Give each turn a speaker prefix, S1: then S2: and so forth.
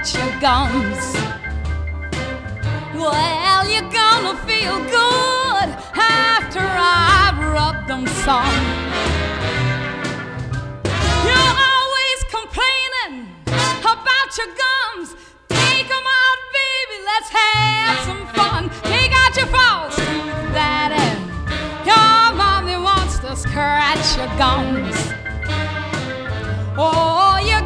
S1: scratch your gums. Well, you're gonna feel good after I've rubbed them some. You're always complaining about your gums. Take them out, baby, let's have some fun. Take out your false tooth, daddy. Your mommy wants to scratch your gums. Oh, you